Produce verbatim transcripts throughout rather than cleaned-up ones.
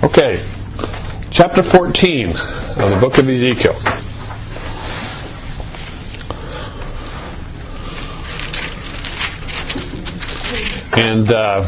Okay, chapter fourteen of the book of Ezekiel. And uh,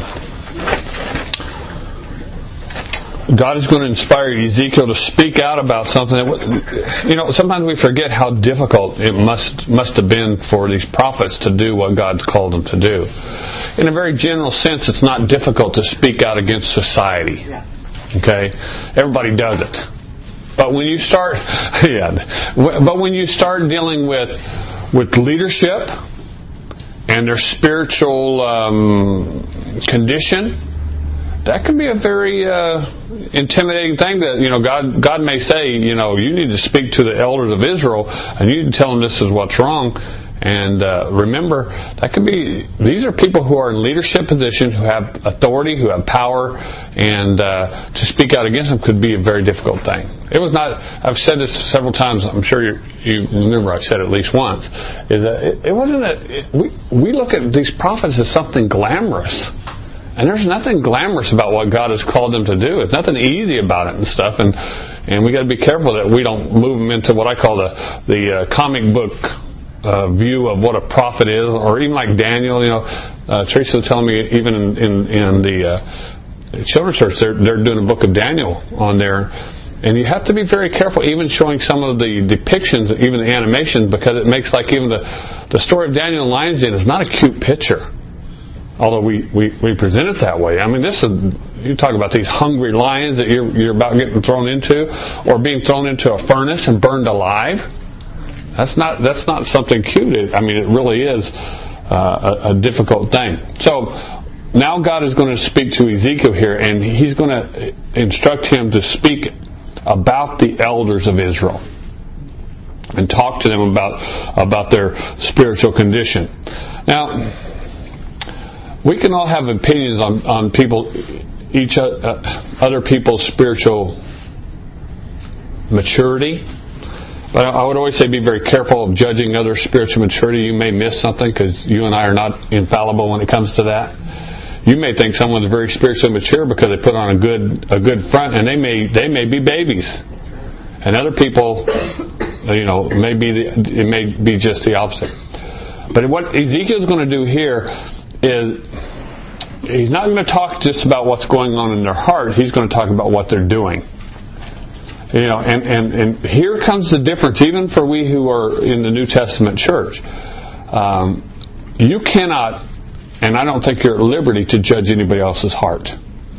God is going to inspire Ezekiel to speak out about something that, you know, sometimes we forget how difficult it must must have been for these prophets to do what God's called them to do. In a very general sense, it's not difficult to speak out against society. Okay? Everybody does it. But when you start, yeah, but when you start dealing with with leadership and their spiritual um, condition, that can be a very uh, intimidating thing. That, you know, God God may say, you know, you need to speak to the elders of Israel and you need to tell them this is what's wrong. And uh, remember, that could be, these are people who are in leadership positions, who have authority, who have power, and uh, to speak out against them could be a very difficult thing. It was not, I've said this several times, I'm sure you, you remember I've said it at least once, is that it, it wasn't a, it, we, we look at these prophets as something glamorous. And there's nothing glamorous about what God has called them to do. There's nothing easy about it and stuff. And and we got to be careful that we don't move them into what I call the, the uh, comic book Uh, view of what a prophet is, or even like Daniel. You know, uh, Teresa was telling me even in in, in the uh, children's church, they're they're doing a book of Daniel on there, and you have to be very careful, even showing some of the depictions, even the animations, because it makes like even the the story of Daniel and Lions Den is not a cute picture, although we, we, we present it that way. I mean, this is, you talk about these hungry lions that you're you're about getting thrown into, or being thrown into a furnace and burned alive. That's not that's not something cute. I mean, it really is uh, a, a difficult thing. So now God is going to speak to Ezekiel here, and He's going to instruct him to speak about the elders of Israel and talk to them about about their spiritual condition. Now, we can all have opinions on on people, each uh, other people's spiritual maturity. But I would always say be very careful of judging other spiritual maturity. You may miss something because you and I are not infallible when it comes to that. You may think someone's very spiritually mature because they put on a good a good front, and they may they may be babies. And other people, you know, may be the, it may be just the opposite. But what Ezekiel's going to do here is he's not going to talk just about what's going on in their heart. He's going to talk about what they're doing. You know, and, and, and here comes the difference, even for we who are in the New Testament church. Um, you cannot, and I don't think you're at liberty to judge anybody else's heart.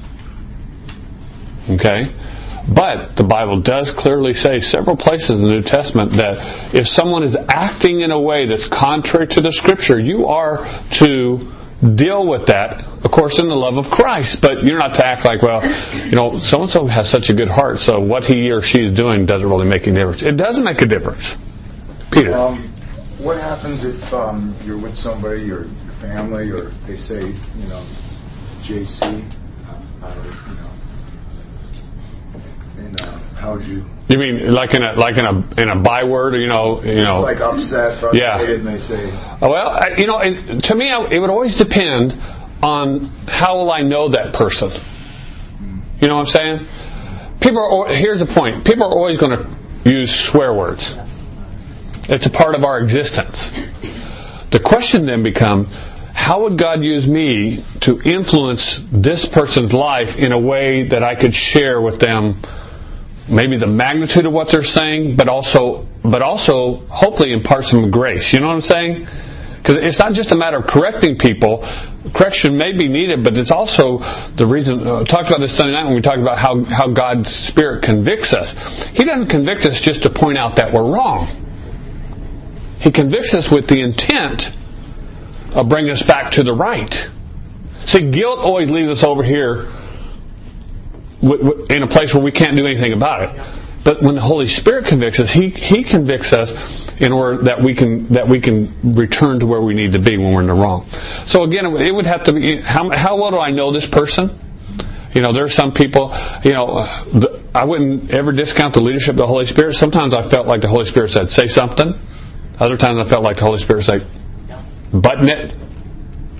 Okay? But the Bible does clearly say several places in the New Testament that if someone is acting in a way that's contrary to the Scripture, you are to deal with that, of course, in the love of Christ. But you're not to act like, well, you know, so-and-so has such a good heart, so what he or she is doing doesn't really make any difference. It doesn't make a difference. Peter. Um, what happens if um, you're with somebody, or your family, or they say, you know, J C, uh, you know, and uh, how would you... You mean like in a like in a in a byword, you know, you know, like upset, frustrated, yeah. And they say, well, I, you know, it, to me, it would always depend on how will I know that person. You know what I'm saying? People are. Here's the point: people are always going to use swear words. It's a part of our existence. The question then becomes, how would God use me to influence this person's life in a way that I could share with them? Maybe the magnitude of what they're saying, but also, but also, hopefully impart some grace. You know what I'm saying? Because it's not just a matter of correcting people. Correction may be needed, but it's also the reason. I uh, talked about this Sunday night when we talked about how, how God's Spirit convicts us. He doesn't convict us just to point out that we're wrong. He convicts us with the intent of bringing us back to the right. See, guilt always leaves us over here in a place where we can't do anything about it. But when the Holy Spirit convicts us, He He convicts us in order that we can that we can return to where we need to be when we're in the wrong. So again, it would have to be, how how well do I know this person? You know, there are some people, you know, I wouldn't ever discount the leadership of the Holy Spirit. Sometimes I felt like the Holy Spirit said, say something. Other times I felt like the Holy Spirit said, button it.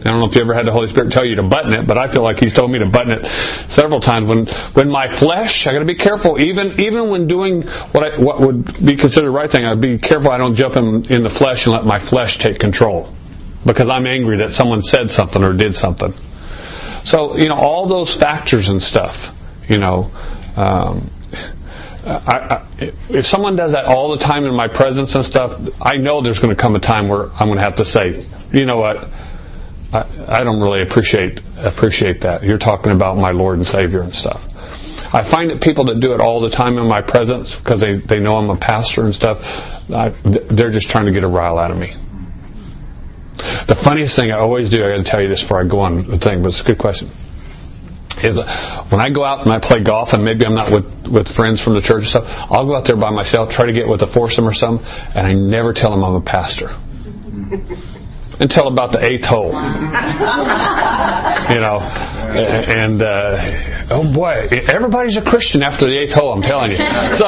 I don't know if you ever had the Holy Spirit tell you to button it, but I feel like He's told me to button it several times. When when my flesh, I got to be careful. Even even when doing what I, what would be considered the right thing, I'd be careful I don't jump in, in the flesh and let my flesh take control because I'm angry that someone said something or did something. So you know all those factors and stuff. You know. Um, I, I, if someone does that all the time in my presence and stuff, I know there's going to come a time where I'm going to have to say, you know what, I, I don't really appreciate appreciate that. You're talking about my Lord and Savior and stuff. I find that people that do it all the time in my presence because they, they know I'm a pastor and stuff, I, they're just trying to get a rile out of me. The funniest thing I always do, I got to tell you this before I go on the thing, but it's a good question. Is when I go out and I play golf and maybe I'm not with, with friends from the church and stuff, I'll go out there by myself, try to get with a foursome or something, and I never tell them I'm a pastor. Until about the eighth hole. You know, and uh, oh boy, everybody's a Christian after the eighth hole, I'm telling you. So,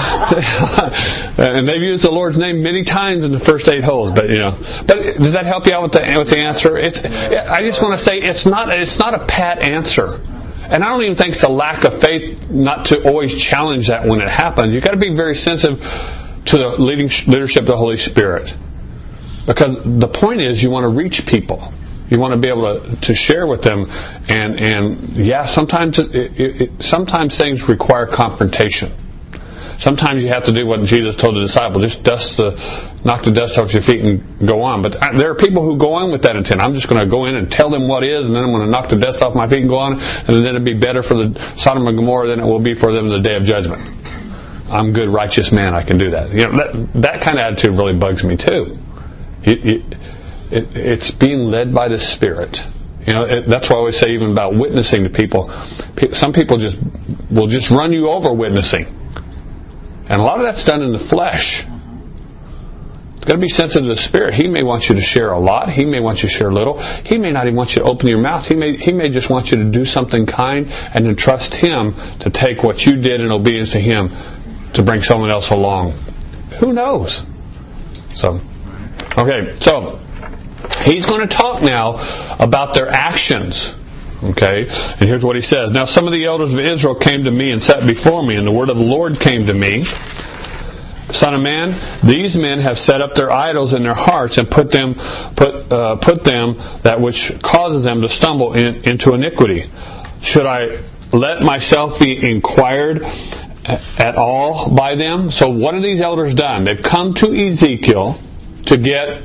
and they've used the Lord's name many times in the first eight holes, but you know. But does that help you out with the with the answer? It's, I just want to say it's not it's not a pat answer. And I don't even think it's a lack of faith not to always challenge that when it happens. You've got to be very sensitive to the leading leadership of the Holy Spirit. Because the point is you want to reach people. You want to be able to, to share with them. And, and yeah, sometimes it, it, it, sometimes things require confrontation. Sometimes you have to do what Jesus told the disciples. Just dust the, knock the dust off your feet and go on. But there are people who go in with that intent. I'm just going to go in and tell them what is, and then I'm going to knock the dust off my feet and go on, and then it'll be better for the Sodom and Gomorrah than it will be for them in the day of judgment. I'm a good, righteous man. I can do that. You know, that, that kind of attitude really bugs me too. It, it, it, it's being led by the Spirit. You know, it, that's why I always say even about witnessing to people. Some people just will just run you over witnessing. And a lot of that's done in the flesh. It's got to be sensitive to the Spirit. He may want you to share a lot. He may want you to share little. He may not even want you to open your mouth. He may He may just want you to do something kind and then trust Him to take what you did in obedience to Him to bring someone else along. Who knows? So, okay, so He's going to talk now about their actions. Okay, and here's what He says. Now some of the elders of Israel came to me and sat before me, and the word of the Lord came to me. Son of man, these men have set up their idols in their hearts and put them put uh, put them that which causes them to stumble in, into iniquity. Should I let myself be inquired at all by them? So what have these elders done? They've come to Ezekiel to get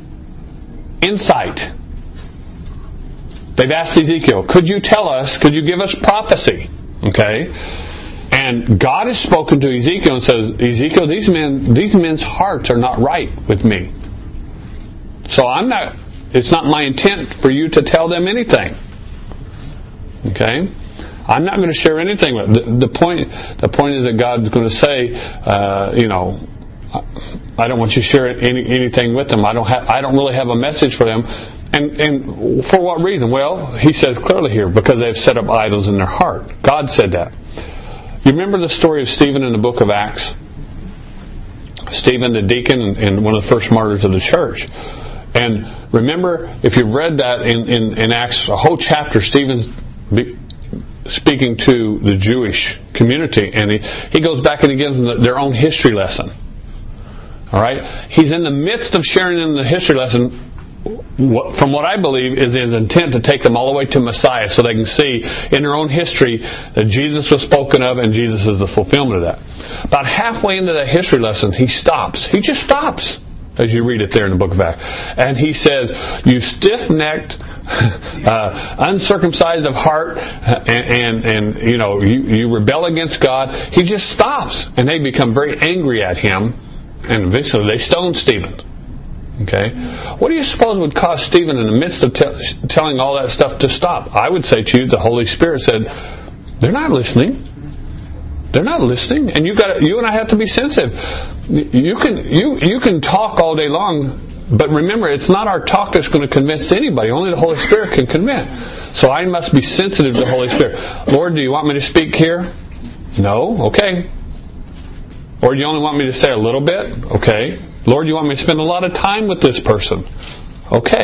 insight. They've asked Ezekiel, could you tell us, could you give us prophecy? Okay? And God has spoken to Ezekiel and says, Ezekiel, these men, these men's hearts are not right with me. So I'm not, it's not my intent for you to tell them anything. Okay? I'm not going to share anything with them. The, the point, the point is that God's going to say, uh, you know, I don't want you to share any, anything with them. I don't have, I don't really have a message for them. And, and for what reason? Well, He says clearly here, because they've set up idols in their heart. God said that. You remember the story of Stephen in the book of Acts? Stephen, the deacon and one of the first martyrs of the church. And remember, if you've read that in, in, in Acts, a whole chapter, Stephen's speaking to the Jewish community, and he, he goes back and he gives them their own history lesson. All right? He's in the midst of sharing them the history lesson. What, from what I believe is His intent to take them all the way to Messiah so they can see in their own history that Jesus was spoken of and Jesus is the fulfillment of that. About halfway into that history lesson, He stops. He just stops as you read it there in the book of Acts. And He says, you stiff-necked, uh, uncircumcised of heart, and, and, and you know, you, you rebel against God. He just stops. And they become very angry at Him. And eventually they stone Stephen. Okay, what do you suppose would cause Stephen in the midst of te- telling all that stuff to stop? I would say to you, the Holy Spirit said, they're not listening. They're not listening, and you got you and I have to be sensitive. You can you you can talk all day long, but remember, it's not our talk that's going to convince anybody. Only the Holy Spirit can convince. So I must be sensitive to the Holy Spirit. Lord, do you want me to speak here? No, okay. Or do you only want me to say a little bit? Okay. Lord, you want me to spend a lot of time with this person? Okay.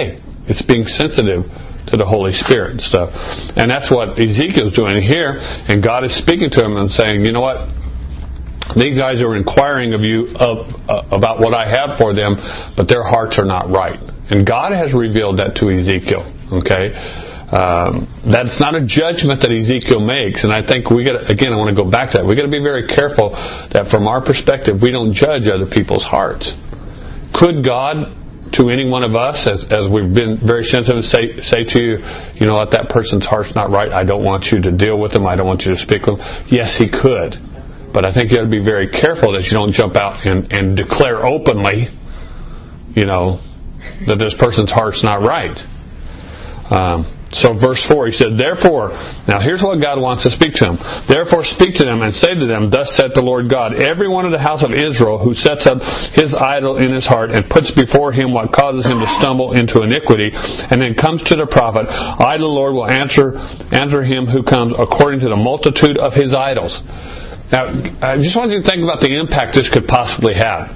It's being sensitive to the Holy Spirit and stuff. And that's what Ezekiel's doing here. And God is speaking to him and saying, you know what? These guys are inquiring of you of, uh, about what I have for them, but their hearts are not right. And God has revealed that to Ezekiel. Okay? Um, that's not a judgment that Ezekiel makes. And I think we got again, I want to go back to that. We got to be very careful that from our perspective, we don't judge other people's hearts. Could God, to any one of us, as, as we've been very sensitive, say, say to you, you know what, that person's heart's not right. I don't want you to deal with them. I don't want you to speak with them. Yes, He could. But I think you have to be very careful that you don't jump out and, and declare openly, you know, that this person's heart's not right. Um, so verse four, he said, therefore, now here's what God wants to speak to him. Therefore speak to them and say to them, thus saith the Lord God, every one of the house of Israel who sets up his idol in his heart and puts before him what causes him to stumble into iniquity, and then comes to the prophet, I the Lord will answer, answer him who comes according to the multitude of his idols. Now, I just want you to think about the impact this could possibly have.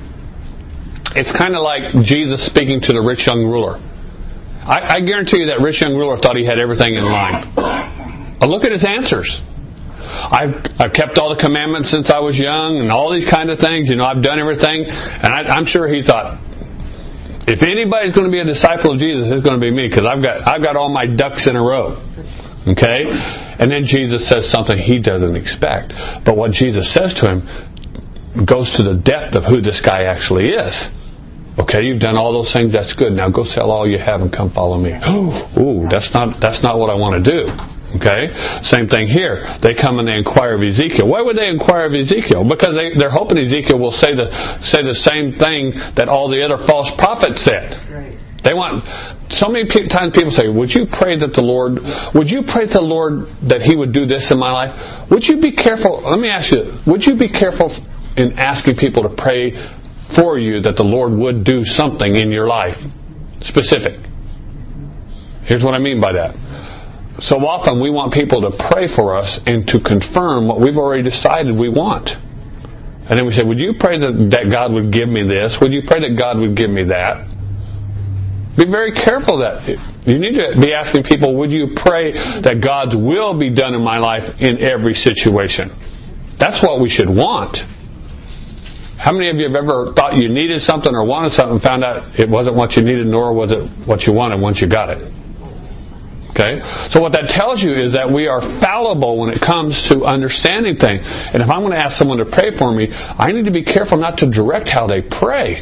It's kind of like Jesus speaking to the rich young ruler. I, I guarantee you that rich young ruler thought he had everything in line. But look at his answers. I've, I've kept all the commandments since I was young and all these kind of things. You know, I've done everything. And I, I'm sure he thought, if anybody's going to be a disciple of Jesus, it's going to be me, because I've got, I've got all my ducks in a row. Okay? And then Jesus says something he doesn't expect. But what Jesus says to him goes to the depth of who this guy actually is. Okay, you've done all those things, that's good. Now go sell all you have and come follow me. Ooh, that's not that's not what I want to do. Okay? Same thing here. They come and they inquire of Ezekiel. Why would they inquire of Ezekiel? Because they, they're hoping Ezekiel will say the say the same thing that all the other false prophets said. They want, so many times people say, would you pray that the Lord, would you pray to the Lord that He would do this in my life? Would you be careful, let me ask you, would you be careful in asking people to pray for you that the Lord would do something in your life? Specific. Here's what I mean by that. So often we want people to pray for us and to confirm what we've already decided we want. And then we say, would you pray that, that God would give me this? Would you pray that God would give me that? Be very careful that you need to be asking people, would you pray that God's will be done in my life in every situation? That's what we should want. How many of you have ever thought you needed something or wanted something and found out it wasn't what you needed, nor was it what you wanted once you got it? Okay? So what that tells you is that we are fallible when it comes to understanding things. And if I'm going to ask someone to pray for me, I need to be careful not to direct how they pray.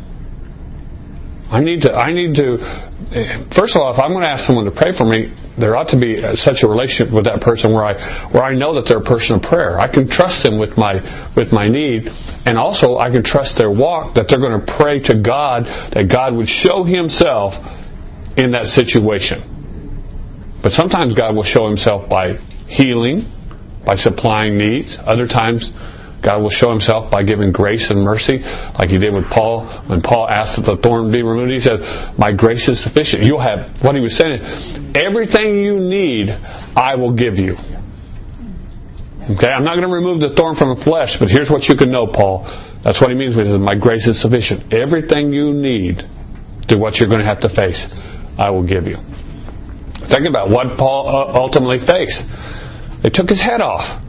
I need to, I need to, first of all, if I'm going to ask someone to pray for me, there ought to be such a relationship with that person where I, where I know that they're a person of prayer. I can trust them with my, with my need, and also I can trust their walk, that they're going to pray to God, that God would show Himself in that situation. But sometimes God will show Himself by healing, by supplying needs. Other times, God will show Himself by giving grace and mercy, like He did with Paul. When Paul asked that the thorn be removed, He said, my grace is sufficient. You'll have, what he was saying is, everything you need, I will give you. Okay, I'm not going to remove the thorn from the flesh, but here's what you can know, Paul. That's what he means when he says, my grace is sufficient. Everything you need to what you're going to have to face, I will give you. Think about what Paul ultimately faced. They took his head off.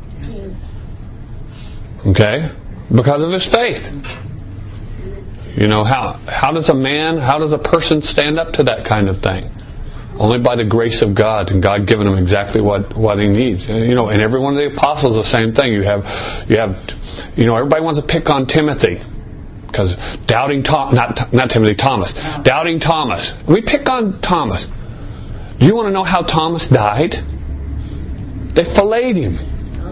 Okay? Because of his faith. You know, how how does a man, how does a person stand up to that kind of thing? Only by the grace of God, and God giving him exactly what, what he needs. You know, and every one of the apostles the same thing. You have you have you know, everybody wants to pick on Timothy. Because doubting Tom, not not Timothy, Thomas. Doubting Thomas. We pick on Thomas. Do you want to know how Thomas died? They filleted him.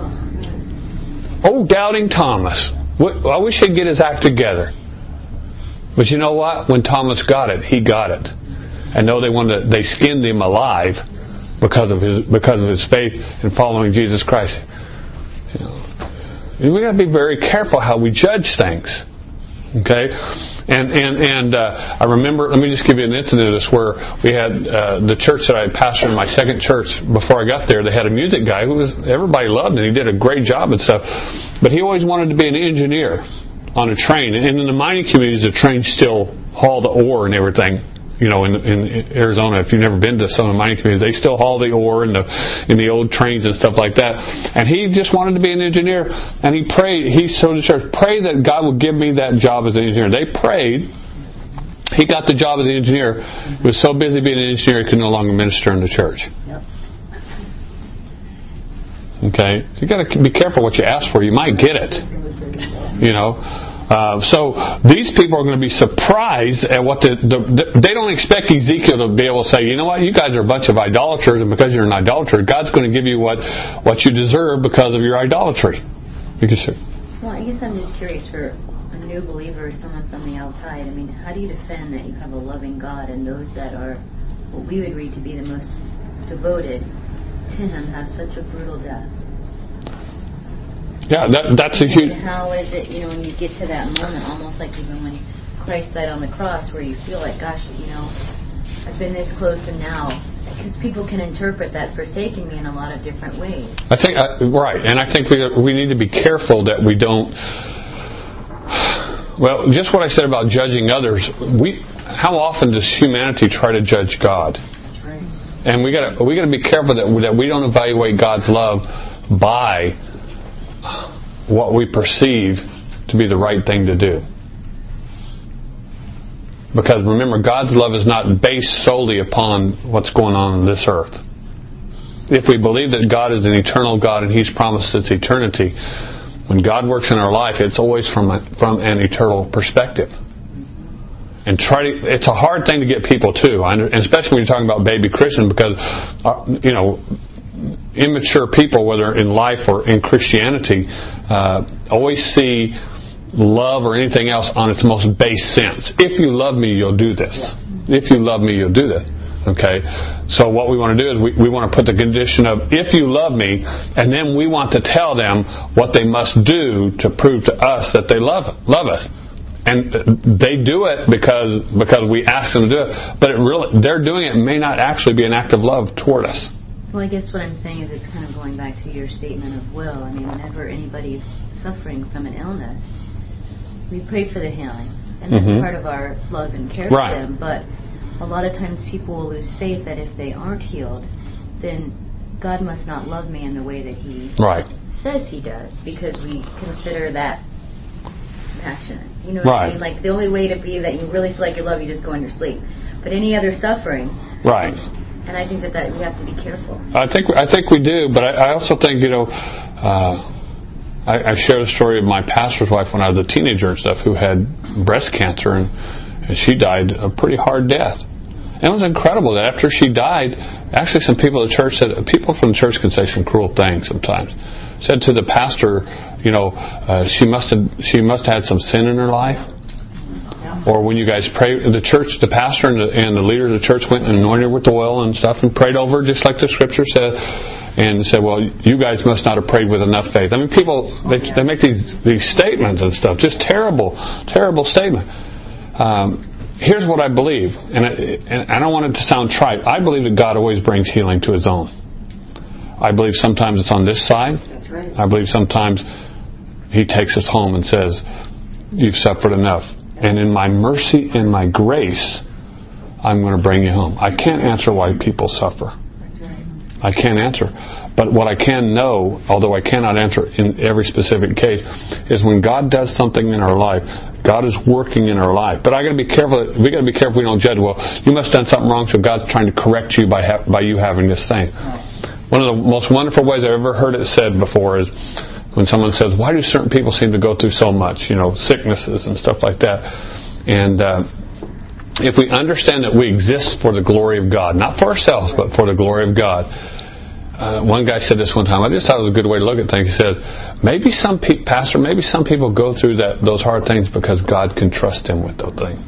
Oh, doubting Thomas. I wish he'd get his act together. But you know what? When Thomas got it, he got it. And though they wanted to, they skinned him alive because of his because of his faith in following Jesus Christ. You know, we got to be very careful how we judge things. Okay, and and and uh, I remember. Let me just give you an incident of this where we had uh, the church that I pastored in my second church. Before I got there, they had a music guy who was everybody loved, and he did a great job and stuff. But he always wanted to be an engineer on a train. And in the mining communities, the trains still haul the ore and everything. you know, in, in Arizona, if you've never been to some of the mining communities, they still haul the ore in the in the old trains and stuff like that. And he just wanted to be an engineer, and he prayed. He told the church, "Pray that God will give me that job as an engineer." They prayed. He got the job as an engineer. He was so busy being an engineer, he could no longer minister in the church. Yep. Okay, so you got to be careful what you ask for. You might get it. You know, uh, so these people are going to be surprised at what the, the they don't expect Ezekiel to be able to say, you know what, you guys are a bunch of idolaters, and because you're an idolater, God's going to give you what what you deserve because of your idolatry. You can say. Well, I guess I'm just curious for a new believer, someone from the outside. I mean, how do you defend that you have a loving God and those that are what we would read to be the most devoted to Him have such a brutal death? Yeah, that, that's a huge... And how is it, you know, when you get to that moment, almost like even when Christ died on the cross, where you feel like, gosh, you know, I've been this close and now... Because people can interpret that forsaking me in a lot of different ways. I think, uh, right, and I think we we need to be careful that we don't... Well, just what I said about judging others, we how often does humanity try to judge God? That's right. And we got we got to be careful that we, that we don't evaluate God's love by what we perceive to be the right thing to do. Because remember, God's love is not based solely upon what's going on on this earth. If we believe that God is an eternal God and He's promised us eternity, when God works in our life, it's always from a, from an eternal perspective. And try to, it's a hard thing to get people to, and especially when you're talking about baby Christian, because uh, you know, immature people, whether in life or in Christianity, uh, always see love or anything else on its most base sense. If you love me, you'll do this. If you love me, you'll do that. Okay? So what we want to do is we, we want to put the condition of, if you love me, and then we want to tell them what they must do to prove to us that they love love us. And they do it because because we ask them to do it. But it really, they're doing it may not actually be an act of love toward us. Well, I guess what I'm saying is it's kind of going back to your statement of will. I mean, whenever anybody's suffering from an illness, we pray for the healing, and that's mm-hmm. part of our love and care right. for them. But a lot of times people will lose faith that if they aren't healed, then God must not love me in the way that He right. says He does, because we consider that passionate. You know what right. I mean? Like, the only way to be that you really feel like you love, you just go in your sleep. But any other suffering... Right. And I think that, that we have to be careful. I think I think we do, but I, I also think, you know... Uh, I, I shared a story of my pastor's wife when I was a teenager and stuff, who had breast cancer, and, and she died a pretty hard death. And it was incredible that after she died, actually some people at the church said, people from the church can say some cruel things sometimes. Said to the pastor, you know, uh, she must have she must have had some sin in her life. Or when you guys pray, the church, the pastor and the, and the leader of the church went and anointed her with oil and stuff and prayed over her, just like the scripture said. And said, well, you guys must not have prayed with enough faith. I mean, people, they, they make these these statements and stuff. Just terrible, terrible statement. Um, here's what I believe. And I, and I don't want it to sound trite. I believe that God always brings healing to His own. I believe sometimes it's on this side. That's right. I believe sometimes He takes us home and says, you've suffered enough. And in my mercy and my grace, I'm going to bring you home. I can't answer why people suffer. I can't answer. But what I can know, although I cannot answer in every specific case, is when God does something in our life, God is working in our life. But I got to be careful. We got to be careful we don't judge. Well, you must have done something wrong, so God's trying to correct you by ha- by you having this thing. One of the most wonderful ways I've ever heard it said before is when someone says, "Why do certain people seem to go through so much? You know, sicknesses and stuff like that." And uh, if we understand that we exist for the glory of God, not for ourselves, but for the glory of God. Uh, one guy said this one time. I just thought it was a good way to look at things. He said, maybe some pe- pastor, maybe some people go through that those hard things because God can trust him with those things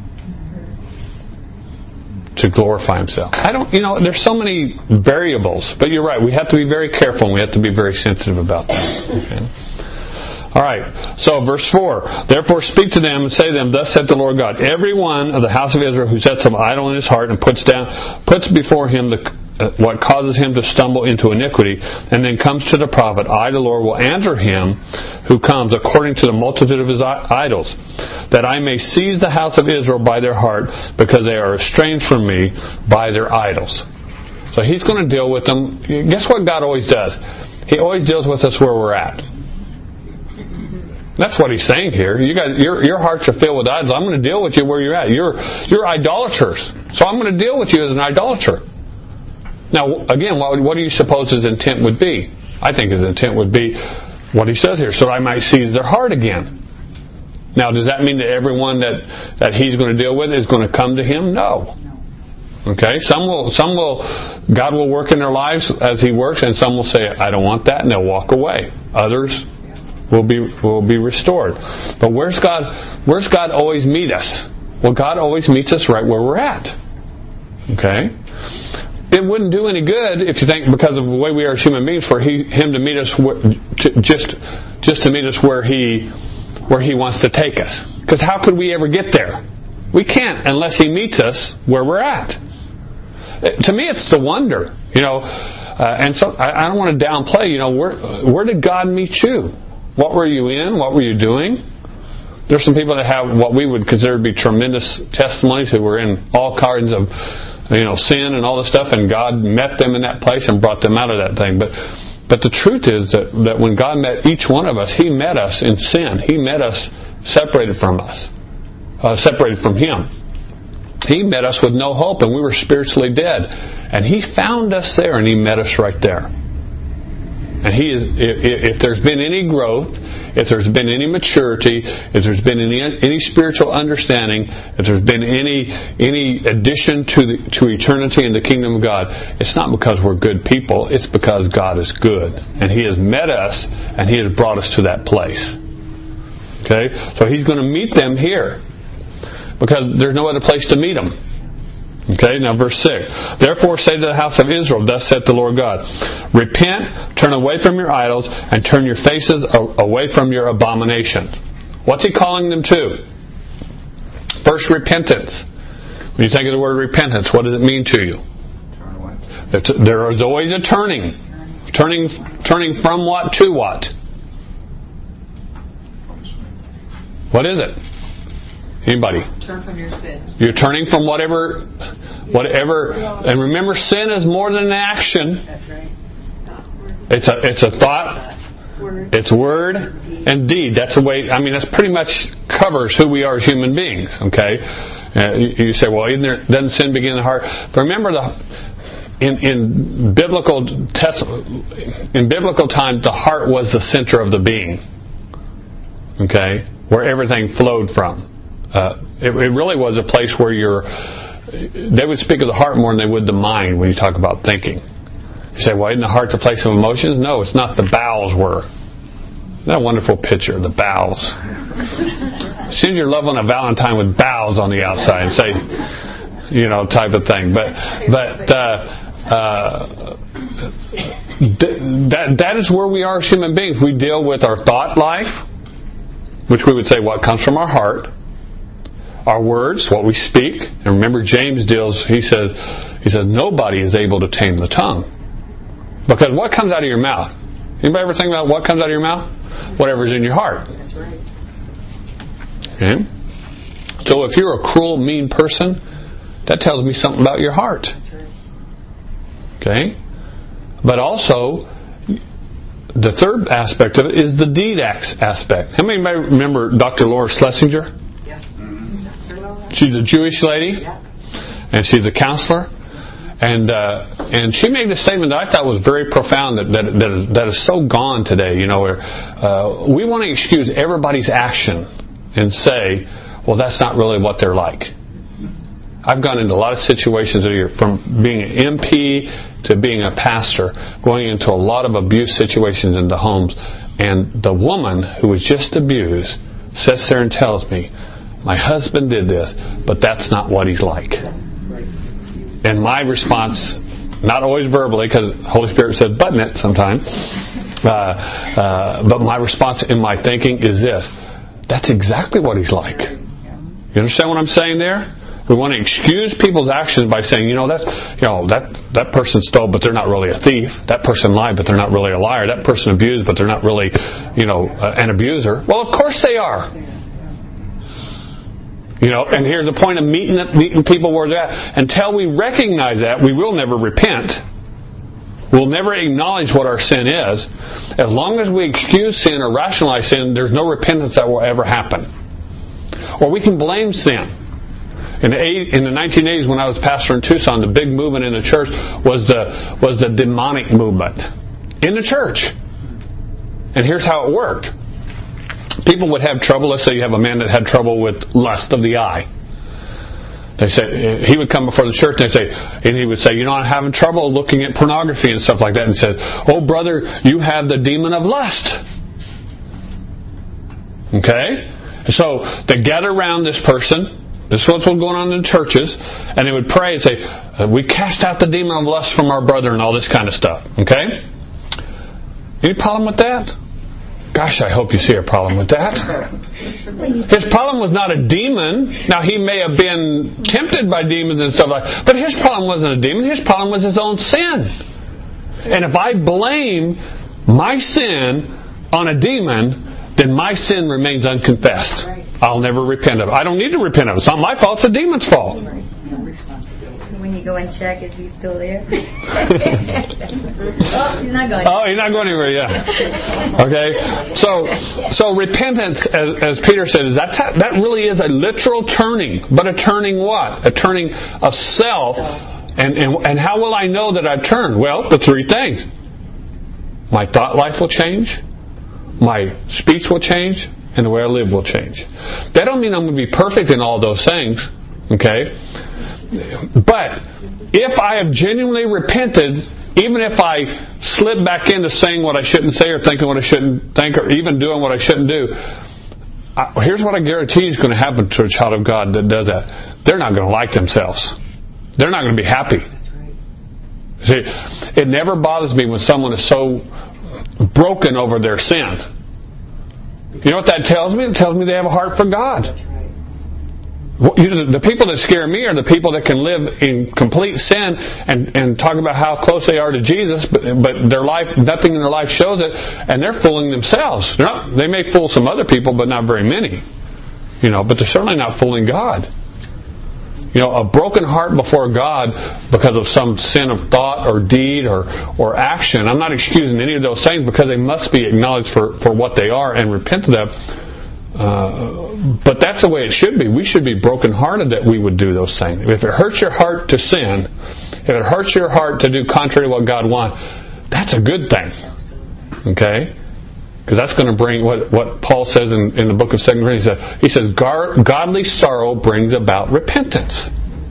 to glorify Himself. I don't, you know, there's so many variables, but you're right. We have to be very careful and we have to be very sensitive about that. Okay? All right, so verse four. Therefore speak to them and say to them, thus saith the Lord God, every one of the house of Israel who sets some idol in his heart and puts down, puts before him the what causes him to stumble into iniquity, and then comes to the prophet, I, the Lord, will answer him who comes according to the multitude of his idols, that I may seize the house of Israel by their heart, because they are estranged from me by their idols. So he's going to deal with them. Guess what God always does? He always deals with us where we're at. That's what he's saying here. You guys, your your hearts are filled with idols. I'm going to deal with you where you're at. You're you're idolaters. So I'm going to deal with you as an idolater. Now, again, what, what do you suppose his intent would be? I think his intent would be what he says here, so that I might seize their heart again. Now, does that mean that everyone that, that he's going to deal with is going to come to him? No. Okay, some will, some will, God will work in their lives as he works, and some will say, I don't want that, and they'll walk away. Others will be will be restored. But where's God? Where's God always meet us? Well, God always meets us right where we're at. Okay. It wouldn't do any good if you think, because of the way we are as human beings, for he, Him to meet us to, just just to meet us where He where He wants to take us. Because how could we ever get there? We can't unless He meets us where we're at. To me, it's the wonder, you know. Uh, and so I, I don't want to downplay. You know, where where did God meet you? What were you in? What were you doing? There's some people that have what we would consider to be tremendous testimonies, who were in all kinds of, you know, sin and all this stuff, and God met them in that place and brought them out of that thing. But but the truth is that, that when God met each one of us, He met us in sin. He met us separated from us, uh, separated from Him. He met us with no hope, and we were spiritually dead. And He found us there, and He met us right there. And He is, if, if there's been any growth, if there's been any maturity, if there's been any any spiritual understanding, if there's been any any addition to the, to eternity in the kingdom of God, it's not because we're good people. It's because God is good, and He has met us, and He has brought us to that place. Okay, so He's going to meet them here, because there's no other place to meet them. Okay, now verse six. Therefore say to the house of Israel, thus saith the Lord God, repent, turn away from your idols, and turn your faces away from your abominations. What's He calling them to? First, repentance. When you think of the word repentance, what does it mean to you? Turn away. It's, there is always a turning. Turning turning from what to what? What is it? Anybody? Turn from your sin. You're turning from whatever, whatever, and remember, sin is more than an action. That's right. It's a, it's a thought, it's word, and deed. That's a way. I mean, that's pretty much covers who we are as human beings. Okay, uh, you, you say, well, isn't there, doesn't sin begin in the heart? But remember, the in in biblical test, in biblical times, the heart was the center of the being. Okay, where everything flowed from. Uh, it, it really was a place where you're. They would speak of the heart more than they would the mind when you talk about thinking. You say, well, isn't the heart the place of emotions? No, it's not. The bowels were. Isn't that a wonderful picture, the bowels? Send your loved one a Valentine with bowels on the outside and say, you know, type of thing. But but uh, uh, that that is where we are as human beings. We deal with our thought life, which we would say what comes from our heart. Our words, what we speak, and remember James deals. He says, he says nobody is able to tame the tongue, because what comes out of your mouth? Anybody ever think about what comes out of your mouth? Whatever's in your heart. That's right. Okay. So if you're a cruel, mean person, that tells me something about your heart. That's right. Okay. But also, the third aspect of it is the deed aspect. How many remember Doctor Laura Schlesinger? She's a Jewish lady, and she's a counselor, and uh, and she made a statement that I thought was very profound. That that that is, that is so gone today. You know, where uh, we want to excuse everybody's action and say, well, that's not really what they're like. I've gone into a lot of situations that are from being an M P to being a pastor, going into a lot of abuse situations in the homes, and the woman who was just abused sits there and tells me, my husband did this, but that's not what he's like. And my response, not always verbally, because the Holy Spirit said button it sometimes, uh, uh, but my response in my thinking is this: that's exactly what he's like. You understand what I'm saying there? We want to excuse people's actions by saying, you know, that's, you know, that that person stole, but they're not really a thief. That person lied, but they're not really a liar. That person abused, but they're not really, you know, uh, an abuser. Well, of course they are. You know, and here's the point of meeting meeting people where they're at. Until we recognize that, we will never repent. We'll never acknowledge what our sin is. As long as we excuse sin or rationalize sin, there's no repentance that will ever happen. Or we can blame sin. In the, eight, in the nineteen eighties, when I was pastor in Tucson, the big movement in the church was the was the demonic movement in the church. And here's how it worked. People would have trouble. Let's say you have a man that had trouble with lust of the eye. They say he would come before the church and they say, and he would say, you know, I'm having trouble looking at pornography and stuff like that. And said, oh brother, you have the demon of lust. Okay, so they gather around this person. This is what's going on in the churches. And they would pray and say, we cast out the demon of lust from our brother and all this kind of stuff. Okay? Any problem with that? Gosh, I hope you see a problem with that. His problem was not a demon. Now, he may have been tempted by demons and stuff like that. But his problem wasn't a demon. His problem was his own sin. And if I blame my sin on a demon, then my sin remains unconfessed. I'll never repent of it. I don't need to repent of it. It's not my fault. It's the demon's fault. When you go and check, is he still there? Oh, he's not going. Oh, he's not going anywhere. Yeah. Okay. So, so repentance, as, as Peter said, is that that really is a literal turning. But a turning what? A turning of self. And and and how will I know that I've turned? Well, the three things. My thought life will change. My speech will change, and the way I live will change. That don't mean I'm going to be perfect in all those things, okay? But if I have genuinely repented, even if I slip back into saying what I shouldn't say or thinking what I shouldn't think or even doing what I shouldn't do, I, here's what I guarantee is going to happen to a child of God that does that. They're not going to like themselves. They're not going to be happy. See, it never bothers me when someone is so broken over their sin. You know what that tells me? It tells me they have a heart for God. The people that scare me are the people that can live in complete sin and, and talk about how close they are to Jesus, but, but their life, nothing in their life shows it, and they're fooling themselves. They're not, they may fool some other people, but not very many. You know, but they're certainly not fooling God. You know, a broken heart before God because of some sin of thought or deed or, or action. I'm not excusing any of those things because they must be acknowledged for, for what they are and repent of them. Uh, but that's the way it should be. We should be brokenhearted that we would do those things. If it hurts your heart to sin, if it hurts your heart to do contrary to what God wants, that's a good thing. Okay? Because that's going to bring what, what Paul says in, in the book of Second Corinthians. He says, godly sorrow brings about repentance.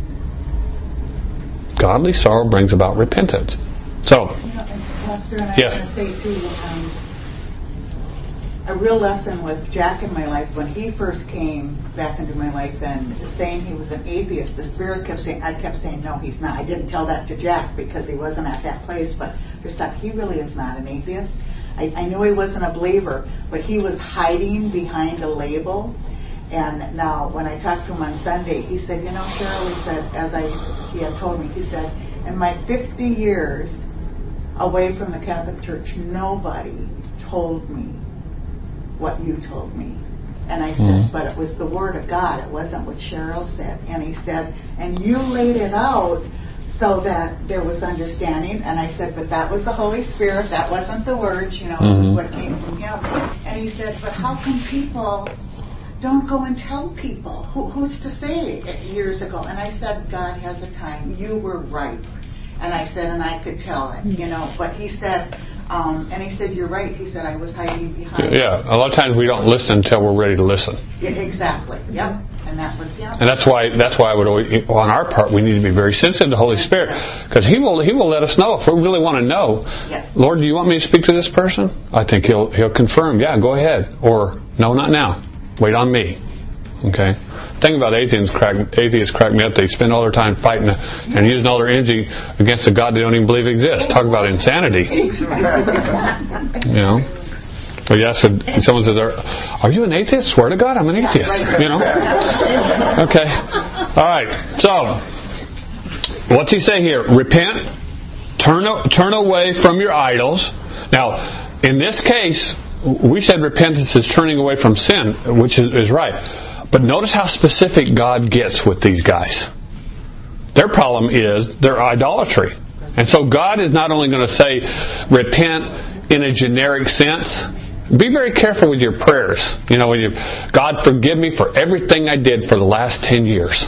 Godly sorrow brings about repentance. So, you know, Pastor, and I yes. want to say too, um, a real lesson with Jack in my life, when he first came back into my life and saying he was an atheist, the Spirit kept saying, I kept saying, no, he's not. I didn't tell that to Jack because he wasn't at that place, but just thought, he really is not an atheist. I, I knew he wasn't a believer, but he was hiding behind a label. And now, when I talked to him on Sunday, he said, you know, Cheryl, he said, as I he had told me, he said, in my fifty years away from the Catholic Church, nobody told me what you told me. And I said, mm-hmm. but it was the Word of God. It wasn't what Cheryl said. And he said, and you laid it out so that there was understanding. And I said, but that was the Holy Spirit. That wasn't the words, you know, mm-hmm. what came from him. And he said, but how come people don't go and tell people? Who, who's to say years ago? And I said, God has a time. You were right. And I said, and I could tell it, you know. But he said, um, and he said, you're right. He said, I was hiding behind. Yeah, a lot of times we don't listen until we're ready to listen. Yeah, exactly. Yep. And that was yeah. And that's why that's why I would always, on our part, we need to be very sensitive to the Holy Spirit, because He will He will let us know if we really want to know. Yes. Lord, do you want me to speak to this person? I think He'll He'll confirm. Yeah, go ahead. Or no, not now. Wait on me. Okay. The thing about atheists crack atheists crack me up. They spend all their time fighting and using all their energy against a God they don't even believe exists. Talk about insanity. You know. So yes, and someone says, "Are you an atheist?" Swear to God, I'm an atheist. You know. Okay. All right. So, what's he say here? Repent, turn turn away from your idols. Now, in this case, we said repentance is turning away from sin, which is, is right. But notice how specific God gets with these guys. Their problem is their idolatry. And so God is not only going to say repent in a generic sense. Be very careful with your prayers. You know, when you, God, forgive me for everything I did for the last ten years.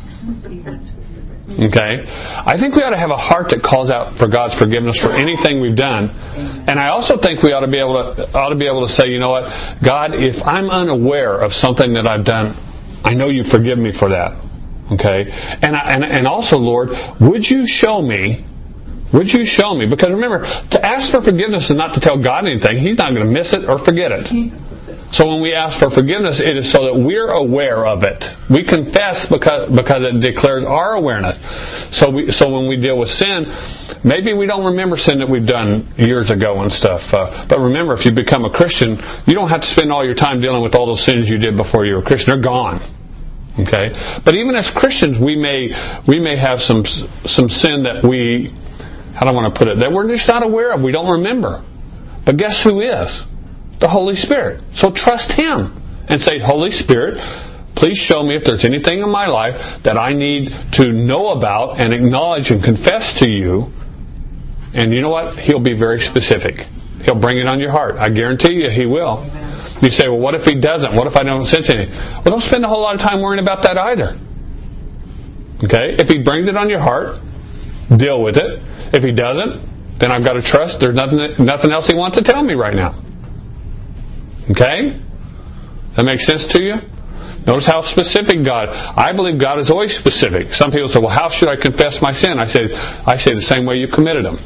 Okay? I think we ought to have a heart that calls out for God's forgiveness for anything we've done. And I also think we ought to be able to ought to be able to say, you know what, God, if I'm unaware of something that I've done, I know you forgive me for that. Okay? And I, and and also, Lord, would you show me Would you show me? Because remember, to ask for forgiveness is not to tell God anything. He's not going to miss it or forget it. So when we ask for forgiveness, it is so that we're aware of it. We confess because because it declares our awareness. So we, so when we deal with sin, maybe we don't remember sin that we've done years ago and stuff. Uh, but remember, if you become a Christian, you don't have to spend all your time dealing with all those sins you did before you were a Christian. They're gone. Okay? But even as Christians, we may we may have some some sin that we... How do I want to put it? That we're just not aware of. We don't remember. But guess who is? The Holy Spirit. So trust Him and say, Holy Spirit, please show me if there's anything in my life that I need to know about and acknowledge and confess to you. And you know what? He'll be very specific. He'll bring it on your heart. I guarantee you He will. You say, well, what if He doesn't? What if I don't sense anything? Well, don't spend a whole lot of time worrying about that either. Okay? If He brings it on your heart, deal with it. If He doesn't, then I've got to trust there's nothing nothing else He wants to tell me right now. Okay? That makes sense to you? Notice how specific God... I believe God is always specific. Some people say, well, how should I confess my sin? I say, I say the same way you committed them.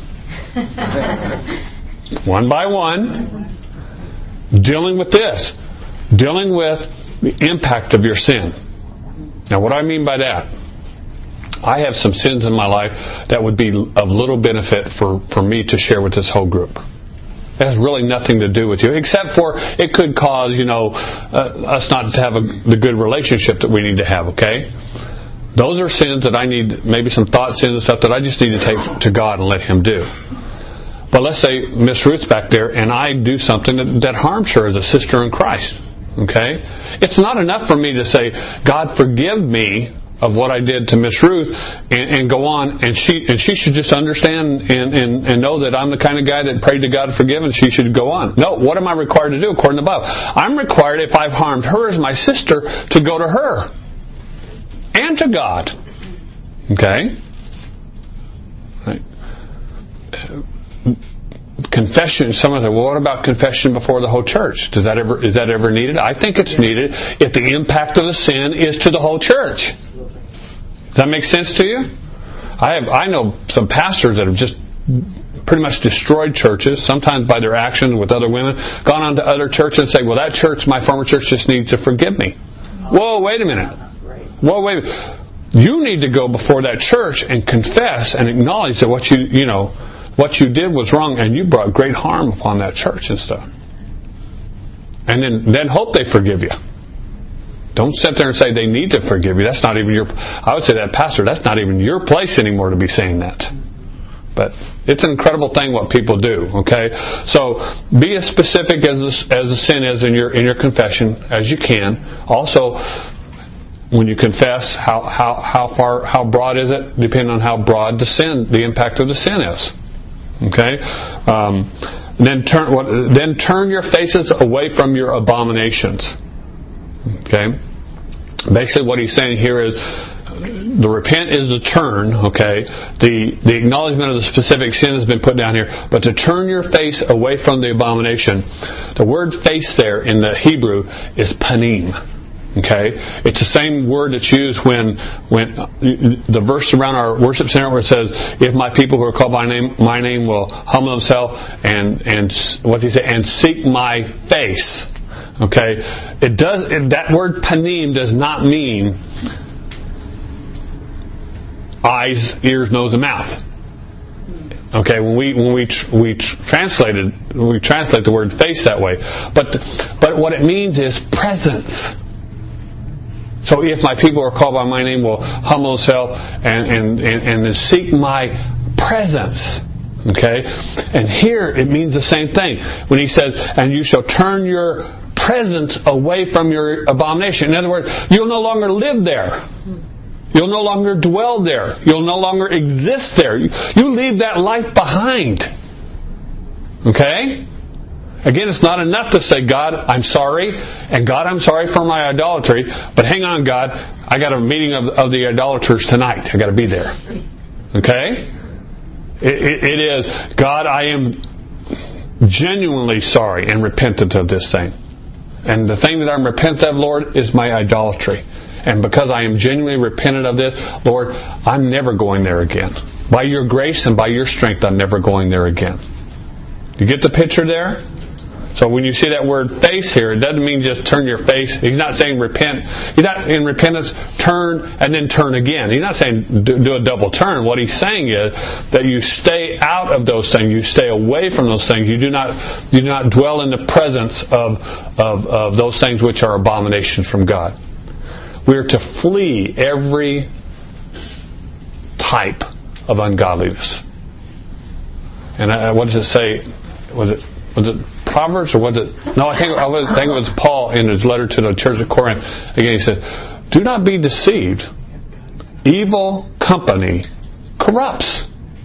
One by one, dealing with this. Dealing with the impact of your sin. Now, what do I mean by that? I have some sins in my life that would be of little benefit for, for me to share with this whole group. It has really nothing to do with you, except for it could cause, you know, uh, us not to have a, the good relationship that we need to have, okay? Those are sins that I need, maybe some thought sins and stuff that I just need to take to God and let Him do. But let's say Miss Ruth's back there and I do something that, that harms her as a sister in Christ, okay? It's not enough for me to say, God, forgive me of what I did to Miss Ruth, and, and go on, and she and she should just understand and, and, and know that I'm the kind of guy that prayed to God to forgive, and she should go on. No, what am I required to do according to the Bible? I'm required, if I've harmed her as my sister, to go to her and to God. Okay? Right. Confession. Someone said, "Well, what about confession before the whole church? Does that ever is that ever needed?" I think it's needed if the impact of the sin is to the whole church. Does that make sense to you? I have I know some pastors that have just pretty much destroyed churches, sometimes by their actions with other women, gone on to other churches and say, "Well, that church, my former church, just needs to forgive me." Whoa, wait a minute. Whoa, wait a minute. You need to go before that church and confess and acknowledge that what you you know. what you did was wrong, and you brought great harm upon that church and stuff. And then, then hope they forgive you. Don't sit there and say they need to forgive you. That's not even your... I would say that, Pastor, that's not even your place anymore to be saying that. But it's an incredible thing what people do, okay? So, be as specific as the, as the sin is in your in your confession as you can. Also, when you confess, how, how, how far, how broad is it? Depending on how broad the sin, the impact of the sin is. Okay? Um, then turn what, then turn your faces away from your abominations. Okay? Basically what he's saying here is the repent is the turn, okay? The the acknowledgement of the specific sin has been put down here, but to turn your face away from the abomination. The word face there in the Hebrew is panim. Okay, it's the same word that's used when when the verse around our worship center where it says, "If my people who are called by name, my name will humble themselves and and what do you say and seek my face." Okay, it does it, that word panim does not mean eyes, ears, nose, and mouth. Okay, when we when we we translated we translate the word face that way, but but what it means is presence. So if my people are called by my name will humble themselves and, and, and, and seek my presence. Okay? And here it means the same thing. When he says, and you shall turn your presence away from your abomination. In other words, you'll no longer live there. You'll no longer dwell there. You'll no longer exist there. You, you leave that life behind. Okay? Again, it's not enough to say, God, I'm sorry, and God, I'm sorry for my idolatry, but hang on, God, I got a meeting of, of the idolaters tonight. I got to be there. Okay? It, it, it is, God, I am genuinely sorry and repentant of this thing. And the thing that I'm repentant of, Lord, is my idolatry. And because I am genuinely repentant of this, Lord, I'm never going there again. By your grace and by your strength, I'm never going there again. You get the picture there? So when you see that word face here, it doesn't mean just turn your face. He's not saying repent. He's not in repentance, turn and then turn again. He's not saying do, do a double turn. What he's saying is that you stay out of those things. You stay away from those things. You do not you do not dwell in the presence of, of, of those things which are abominations from God. We are to flee every type of ungodliness. And uh, what does it say? Was it was it Proverbs or was it? No, I think I think it was Paul in his letter to the church of Corinth. Again, he said, "Do not be deceived. Evil company corrupts."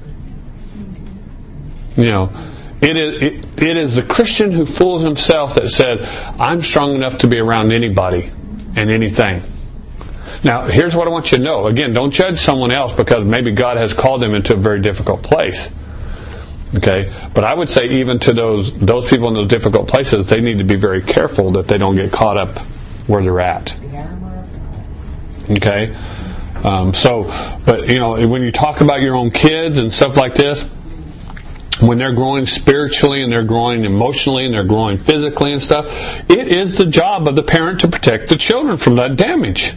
You know, it is it, it is the Christian who fools himself that said, "I'm strong enough to be around anybody and anything." Now, here's what I want you to know. Again, don't judge someone else because maybe God has called them into a very difficult place. Okay, but I would say even to those those people in those difficult places, they need to be very careful that they don't get caught up where they're at. Okay, um, so, but you know, when you talk about your own kids and stuff like this, when they're growing spiritually and they're growing emotionally and they're growing physically and stuff, it is the job of the parent to protect the children from that damage.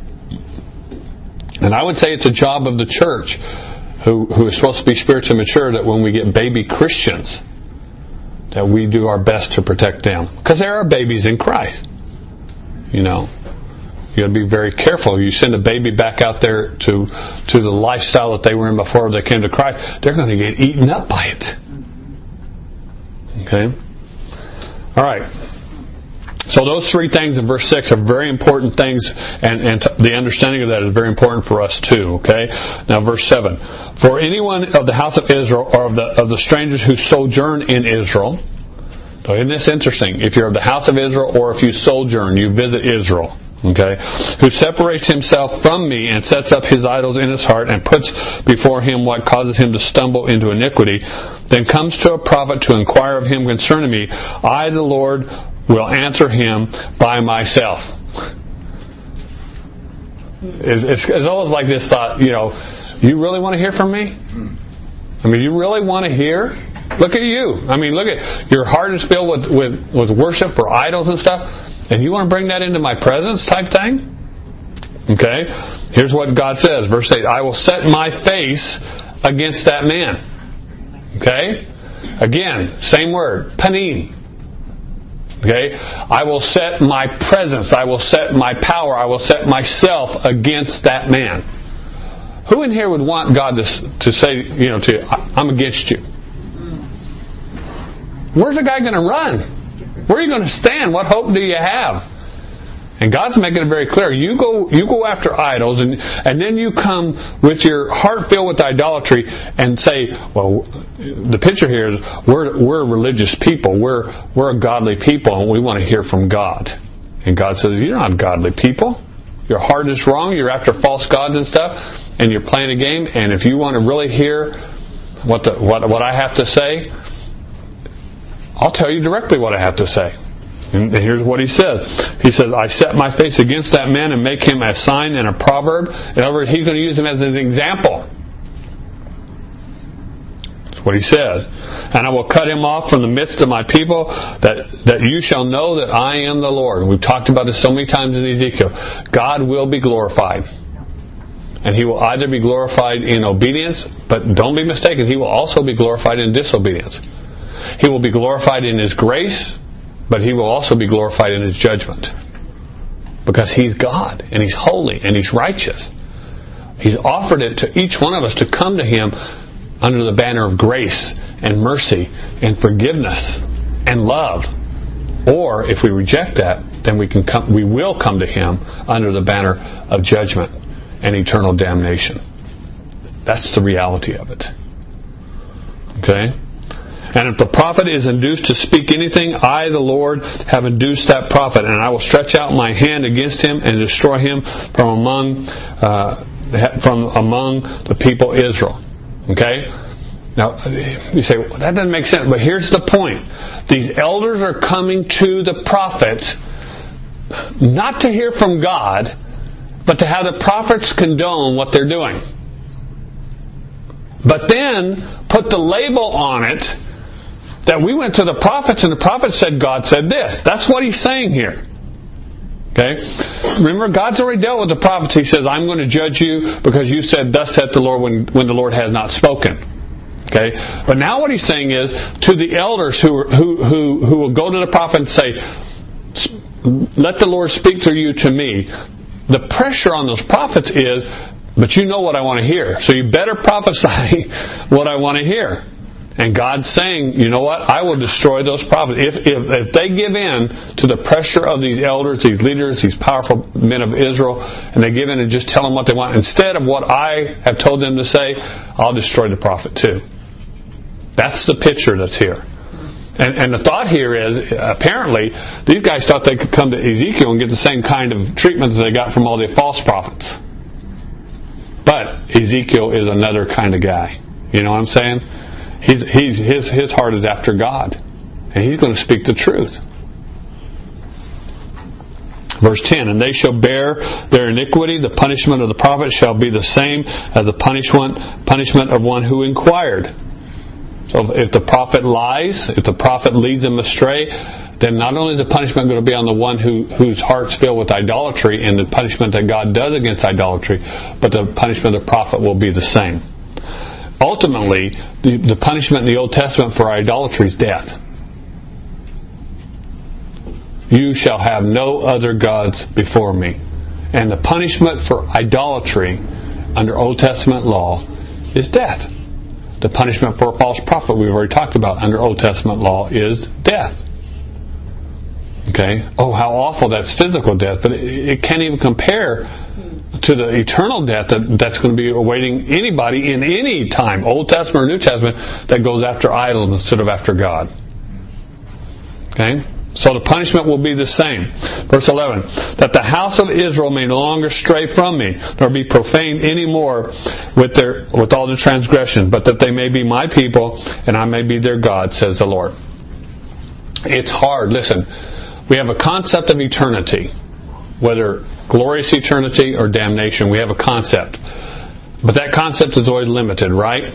And I would say it's a job of the church, who, who is supposed to be spiritually mature, that when we get baby Christians, that we do our best to protect them. Because they are babies in Christ. You know, you got to be very careful. You send a baby back out there to to the lifestyle that they were in before they came to Christ, they're going to get eaten up by it. Okay? All right. So those three things in verse six are very important things, and, and the understanding of that is very important for us too. Okay. Now verse seven: for anyone of the house of Israel or of the of the strangers who sojourn in Israel. So isn't this interesting? If you're of the house of Israel or if you sojourn, you visit Israel. Okay, who separates himself from me and sets up his idols in his heart and puts before him what causes him to stumble into iniquity, then comes to a prophet to inquire of him concerning me, I, the Lord, will answer him by myself. It's, it's, it's always like this thought, you know, you really want to hear from me? I mean, you really want to hear? Look at you. I mean, look at your heart is filled with, with, with worship for idols and stuff, and you want to bring that into my presence type thing? Okay. Here's what God says, verse eight: I will set my face against that man. Okay. Again, same word, panim. Okay, I will set my presence, I will set my power, I will set myself against that man. Who in here would want God to, to say, you know, to you, I'm against you? Where's the guy going to run? Where are you going to stand? What hope do you have? And God's making it very clear. You go, you go after idols, and and then you come with your heart filled with idolatry and say, well, the picture here is we're we're a religious people, we're we're a godly people, and we want to hear from God. And God says, you're not godly people. Your heart is wrong. You're after false gods and stuff, and you're playing a game. And if you want to really hear what the what what I have to say, I'll tell you directly what I have to say. And here's what he says. He says, I set my face against that man and make him a sign and a proverb. In other words, he's going to use him as an example. That's what he says. And I will cut him off from the midst of my people, that, that you shall know that I am the Lord. And we've talked about this so many times in Ezekiel. God will be glorified. And He will either be glorified in obedience, but don't be mistaken, He will also be glorified in disobedience. He will be glorified in His grace, but He will also be glorified in His judgment. because He's God, and He's holy, and He's righteous. He's offered it to each one of us to come to Him under the banner of grace and mercy and forgiveness and love. Or if we reject that, then we can come, we will come to Him under the banner of judgment and eternal damnation. That's the reality of it. Okay? And if the prophet is induced to speak anything, I, the Lord, have induced that prophet, and I will stretch out my hand against him and destroy him from among uh, from among the people Israel. Okay? Now, you say, well, that doesn't make sense. But here's the point. These elders are coming to the prophets not to hear from God, but to have the prophets condone what they're doing. But then put the label on it that we went to the prophets and the prophets said God said this. That's what he's saying here. Okay? Remember, God's already dealt with the prophets. He says, I'm going to judge you because you said, thus saith the Lord, when, when the Lord has not spoken. Okay? But now what he's saying is, to the elders who, who, who, who will go to the prophet and say, let the Lord speak through you to me. The pressure on those prophets is, but you know what I want to hear. So you better prophesy what I want to hear. And God's saying, you know what? I will destroy those prophets. If, if, if they give in to the pressure of these elders, these leaders, these powerful men of Israel, and they give in and just tell them what they want, instead of what I have told them to say, I'll destroy the prophet too. That's the picture that's here. And, and the thought here is, apparently, these guys thought they could come to Ezekiel and get the same kind of treatment that they got from all the false prophets. But Ezekiel is another kind of guy. You know what I'm saying? He's, he's, his, his heart is after God. And he's going to speak the truth. Verse ten, and they shall bear their iniquity. The punishment of the prophet shall be the same as the punishment, punishment of one who inquired. So if the prophet lies, if the prophet leads them astray, then not only is the punishment going to be on the one who, whose heart's filled with idolatry and the punishment that God does against idolatry, but the punishment of the prophet will be the same. Ultimately, the, the punishment in the Old Testament for idolatry is death. You shall have no other gods before me. And the punishment for idolatry under Old Testament law is death. The punishment for a false prophet, we've already talked about, under Old Testament law is death. Okay? Oh, how awful that's physical death, but it, it can't even compare to the eternal death that, that's going to be awaiting anybody in any time, Old Testament or New Testament, that goes after idols instead of after God. Okay? So the punishment will be the same. Verse eleven, that the house of Israel may no longer stray from me, nor be profaned any more with their with all the transgression, but that they may be my people, and I may be their God, says the Lord. It's hard. Listen, we have a concept of eternity, whether glorious eternity or damnation. We have a concept. But that concept is always limited, right?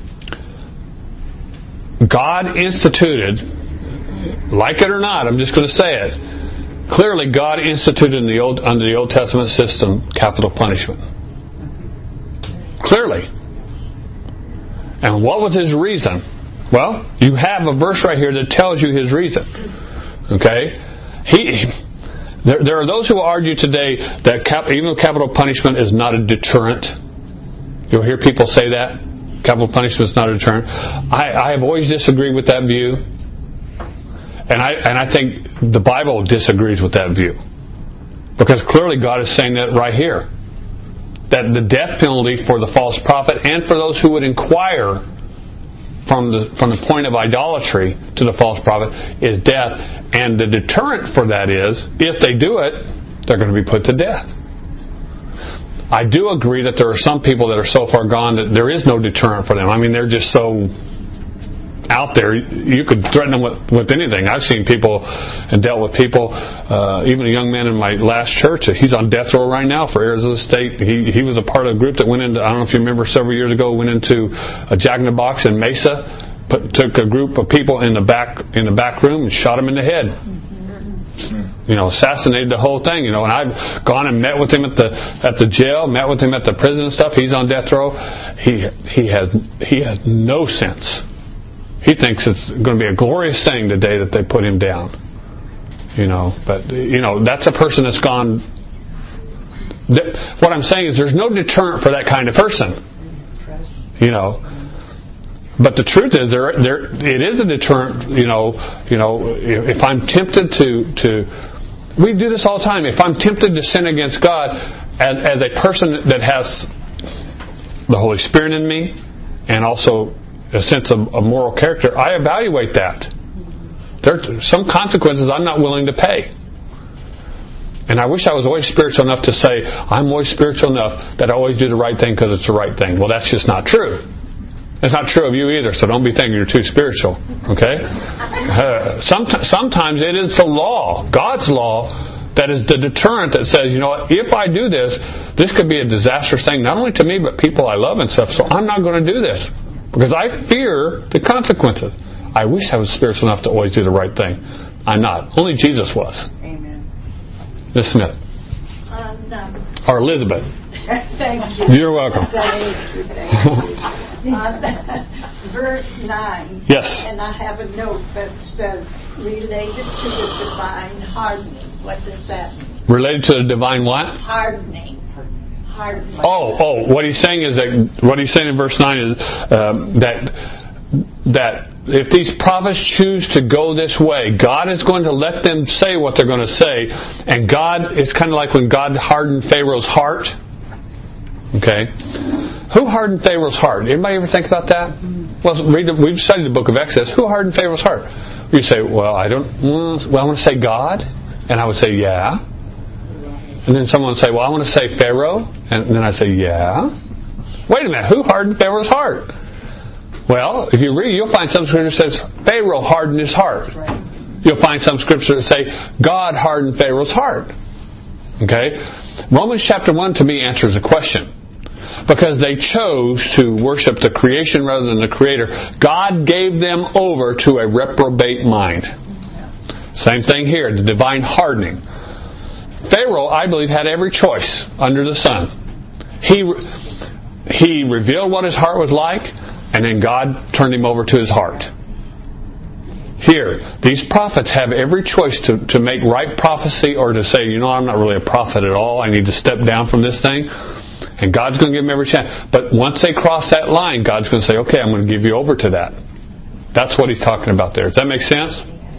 God instituted, like it or not, I'm just going to say it, clearly God instituted in the old, under the Old Testament system capital punishment. Clearly. And what was His reason? Well, you have a verse right here that tells you His reason. Okay? He... There, there are those who argue today that cap, even capital punishment is not a deterrent. You'll hear people say that. Capital punishment is not a deterrent. I, I have always disagreed with that view. And I, and I think the Bible disagrees with that view. Because clearly God is saying that right here. That the death penalty for the false prophet and for those who would inquire from the from the point of idolatry to the false prophet is death. And the deterrent for that is, if they do it, they're going to be put to death. I do agree that there are some people that are so far gone that there is no deterrent for them. I mean, they're just so out there. You could threaten them with, with anything. I've seen people and dealt with people, uh, even a young man in my last church, he's on death row right now for Arizona State. He he was a part of a group that went into, I don't know if you remember, several years ago, went into a Jack in the Box in Mesa. Put, took a group of people in the back in the back room and shot them in the head. You know, assassinated the whole thing. You know, and I've gone and met with him at the at the jail, met with him at the prison and stuff. He's on death row. He he has he has no sense. He thinks it's going to be a glorious thing the day that they put him down. You know, but you know that's a person that's gone th- what I'm saying is there's no deterrent for that kind of person. You know. But the truth is, there, there, it is a deterrent. You know, you know, if I'm tempted to, to, we do this all the time. If I'm tempted to sin against God, as, as a person that has the Holy Spirit in me, and also a sense of, of moral character, I evaluate that. There are some consequences I'm not willing to pay. And I wish I was always spiritual enough to say, I'm always spiritual enough that I always do the right thing because it's the right thing. Well, that's just not true. It's not true of you either, so don't be thinking you're too spiritual. Okay? Uh, some, sometimes it is the law, God's law, that is the deterrent that says, you know what, if I do this, this could be a disastrous thing, not only to me, but people I love and stuff, so I'm not going to do this. Because I fear the consequences. I wish I was spiritual enough to always do the right thing. I'm not. Only Jesus was. Amen. Miz Smith. Um, no. Or Elizabeth. Thank you. You're welcome. Thank you. Thank you. Uh, verse nine. Yes. And I have a note that says, related to the divine hardening. What does that mean? Related to the divine what? Hardening. Hardening. Oh, oh. What he's saying is that what he's saying in verse nine is um, that that if these prophets choose to go this way, God is going to let them say what they're going to say, and God, it's kind of like when God hardened Pharaoh's heart. Okay, who hardened Pharaoh's heart? Anybody ever think about that? Well, read the, we've studied the book of Exodus. Who hardened Pharaoh's heart? You say, well, I don't. Well, I want to say God, and I would say, yeah. And then someone would say, well, I want to say Pharaoh, and then I say, yeah. Wait a minute, who hardened Pharaoh's heart? Well, if you read, you'll find some scripture that says Pharaoh hardened his heart. You'll find some scripture that say God hardened Pharaoh's heart. Okay, Romans chapter one to me answers the question. Because they chose to worship the creation rather than the Creator, God gave them over to a reprobate mind. Same thing here, the divine hardening. Pharaoh, I believe, had every choice under the sun. He he revealed what his heart was like, and then God turned him over to his heart. Here, these prophets have every choice to, to make right prophecy or to say, you know, I'm not really a prophet at all. I need to step down from this thing. And God's going to give them every chance. But once they cross that line, God's going to say, okay, I'm going to give you over to that. That's what he's talking about there. Does that make sense?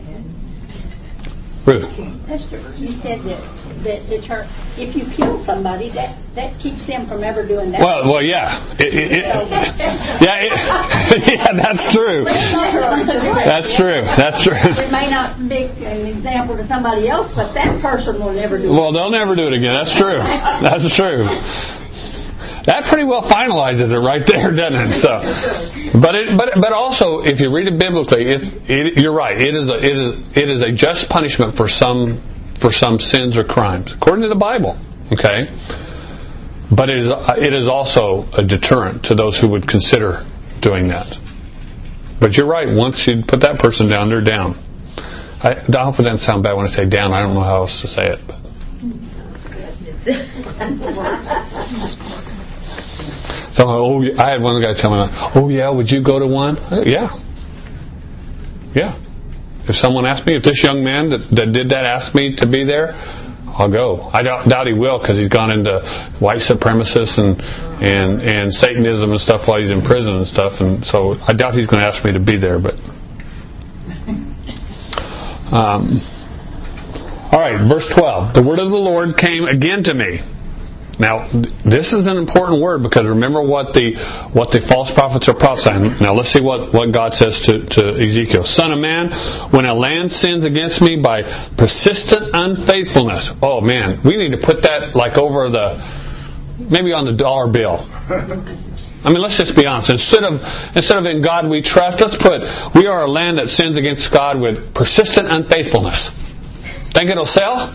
Ruth. Esther, you said that, that deter, if you kill somebody, that, that keeps them from ever doing that. Well, well, yeah. It, it, it, yeah, it, yeah, that's true. That's true. That's true. It may not be an example to somebody else, but that person will never do it. Well, they'll never do it again. That's true. That's true. That pretty well finalizes it right there, doesn't it? So, but it, but but also, if you read it biblically, it, it, you're right. It is a it is it is a just punishment for some for some sins or crimes, according to the Bible. Okay, but it is it is also a deterrent to those who would consider doing that. But you're right. Once you put that person down, they're down. I, I hope it doesn't sound bad when I say down. I don't know how else to say it. But. So, oh, I had one guy tell me, oh yeah, would you go to one? Yeah. Yeah. If someone asked me, if this young man that, that did that asked me to be there, I'll go. I doubt, doubt he will because he's gone into white supremacists and, and, and Satanism and stuff while he's in prison and stuff. And so I doubt he's going to ask me to be there. But um, all right, verse twelve. The word of the Lord came again to me. Now, this is an important word because remember what the what the false prophets are prophesying. Now, let's see what, what God says to, to Ezekiel. Son of man, when a land sins against me by persistent unfaithfulness. Oh, man, we need to put that like over the, maybe on the dollar bill. I mean, let's just be honest. Instead of instead of in God we trust, let's put, we are a land that sins against God with persistent unfaithfulness. Think it'll sell?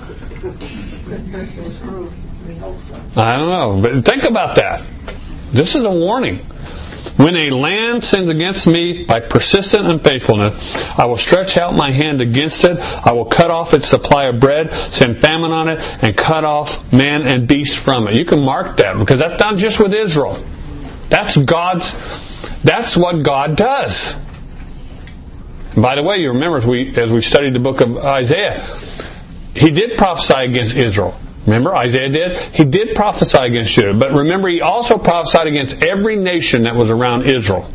I don't know, but think about that. This is a warning. When a land sins against me by persistent unfaithfulness, I will stretch out my hand against it. I will cut off its supply of bread, send famine on it, and cut off man and beast from it. You can mark that because that's not just with Israel. That's God's. That's what God does. By the way, you remember as we as we studied the book of Isaiah, he did prophesy against Israel. Remember, Isaiah did? He did prophesy against Judah. But remember, he also prophesied against every nation that was around Israel.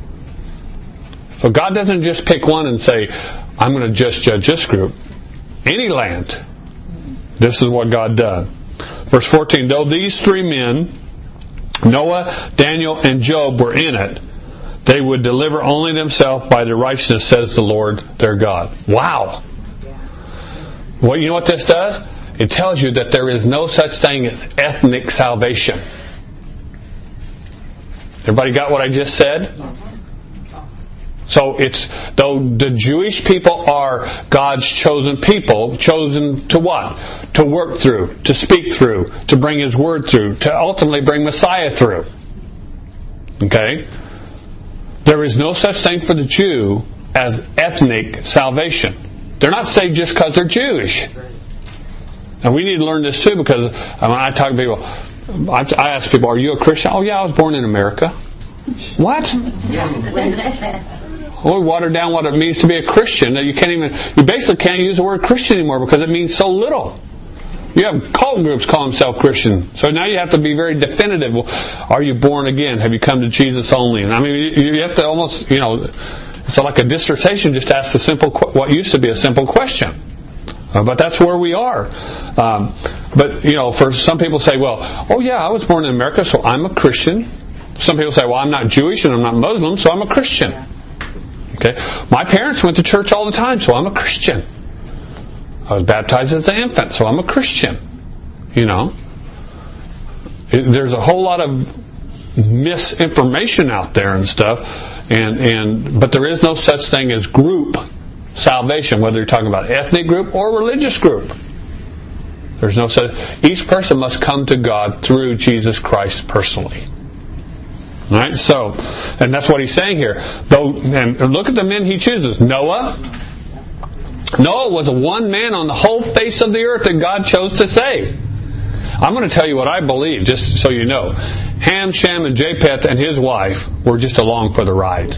So God doesn't just pick one and say, I'm going to just judge this group. Any land. This is what God did. Verse fourteen, though these three men, Noah, Daniel, and Job, were in it, they would deliver only themselves by their righteousness, says the Lord their God. Wow! Well, you know what this does? It tells you that there is no such thing as ethnic salvation. Everybody got what I just said? So it's, though the Jewish people are God's chosen people, chosen to what? To work through, to speak through, to bring His Word through, to ultimately bring Messiah through. Okay? There is no such thing for the Jew as ethnic salvation. They're not saved just because they're Jewish. And we need to learn this too, because when I talk to people, I ask people, are you a Christian? Oh yeah, I was born in America. What? Well, we water down what it means to be a Christian. You can't even, you basically can't use the word Christian anymore because it means so little. You have cult groups call themselves Christian. So now you have to be very definitive. Are you born again? Have you come to Jesus only? And I mean, you have to almost, you know, it's like a dissertation just ask the simple, what used to be a simple question. Uh, but that's where we are. Um, but, you know, for some people say, well, oh yeah, I was born in America, so I'm a Christian. Some people say, well, I'm not Jewish and I'm not Muslim, so I'm a Christian. Okay, my parents went to church all the time, so I'm a Christian. I was baptized as an infant, so I'm a Christian. You know, it, there's a whole lot of misinformation out there and stuff, and and but there is no such thing as group salvation, whether you're talking about ethnic group or religious group. There's no such. Each person must come to God through Jesus Christ personally. Right? So, and that's what he's saying here. Though, and look at the men he chooses. Noah. Noah was one man on the whole face of the earth that God chose to save. I'm going to tell you what I believe, just so you know. Ham, Shem, and Japheth and his wife were just along for the ride.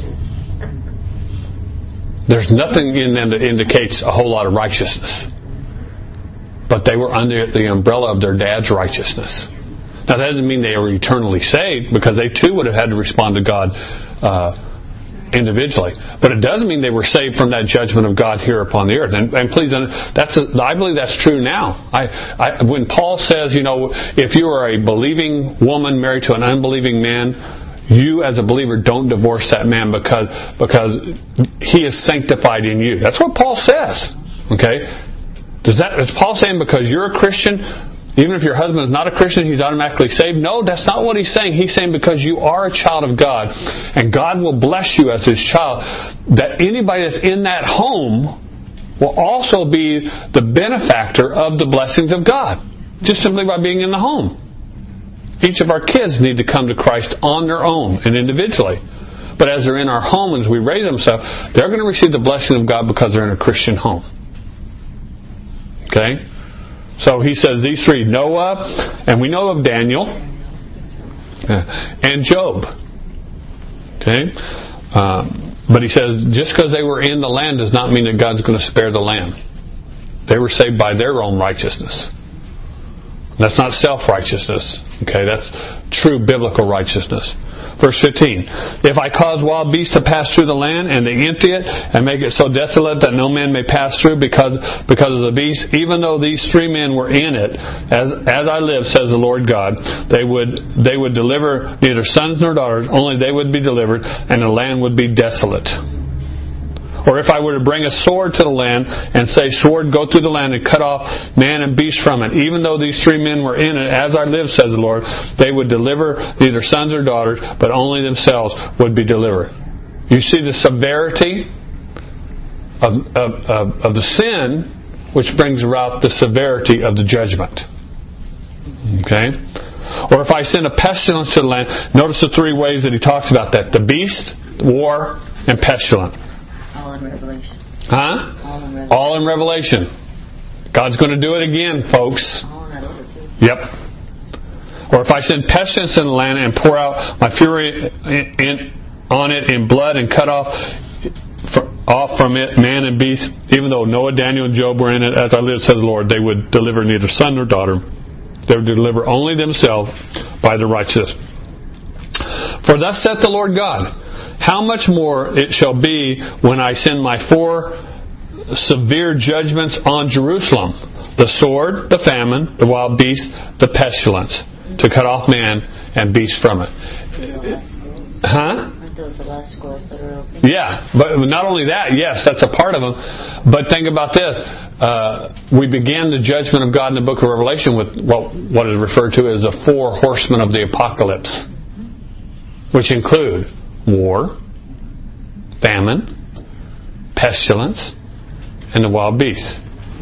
There's nothing in them that indicates a whole lot of righteousness. But they were under the umbrella of their dad's righteousness. Now that doesn't mean they were eternally saved, because they too would have had to respond to God uh, individually. But it doesn't mean they were saved from that judgment of God here upon the earth. And, and please, that's a, I believe that's true now. I, I, when Paul says, you know, if you are a believing woman married to an unbelieving man, you as a believer don't divorce that man because because he is sanctified in you. That's what Paul says. Okay, does that is Paul saying because you're a Christian, even if your husband is not a Christian, he's automatically saved? No, that's not what he's saying. He's saying because you are a child of God, and God will bless you as His child, that anybody that's in that home will also be the benefactor of the blessings of God, just simply by being in the home. Each of our kids need to come to Christ on their own and individually. But as they're in our home, as we raise them, so they're going to receive the blessing of God because they're in a Christian home. Okay? So he says these three, Noah, and we know of Daniel, and Job. Okay? Um, but he says just because they were in the land does not mean that God's going to spare the land. They were saved by their own righteousness. That's not self-righteousness. Okay, that's true biblical righteousness. Verse fifteen. If I cause wild beasts to pass through the land, and they empty it, and make it so desolate that no man may pass through because because of the beasts, even though these three men were in it, as as I live, says the Lord God, they would they would deliver neither sons nor daughters, only they would be delivered, and the land would be desolate. Or if I were to bring a sword to the land and say, sword, go through the land and cut off man and beast from it, even though these three men were in it, as I live, says the Lord, they would deliver neither sons or daughters, but only themselves would be delivered. You see the severity of, of, of, of the sin, which brings about the severity of the judgment. Okay? Or if I send a pestilence to the land, notice the three ways that he talks about that. The beast, war, and pestilence. All in Revelation. Huh? All in Revelation. All in Revelation. God's going to do it again, folks. All in that order too. Yep. Or if I send pestilence in the land and pour out my fury in, in, on it in blood and cut off for, off from it man and beast, even though Noah, Daniel, and Job were in it, as I live, says the Lord, they would deliver neither son nor daughter, They will deliver only themselves by the righteous. For thus saith the Lord God, how much more it shall be when I send my four severe judgments on Jerusalem, the sword, the famine, the wild beast, the pestilence, to cut off man and beast from it. Huh? Aren't those the last scrolls that are open? Yeah, but not only that, yes, that's a part of them. But think about this. Uh, we began the judgment of God in the book of Revelation with what, what is referred to as the four horsemen of the apocalypse, which include war, famine, pestilence, and the wild beast.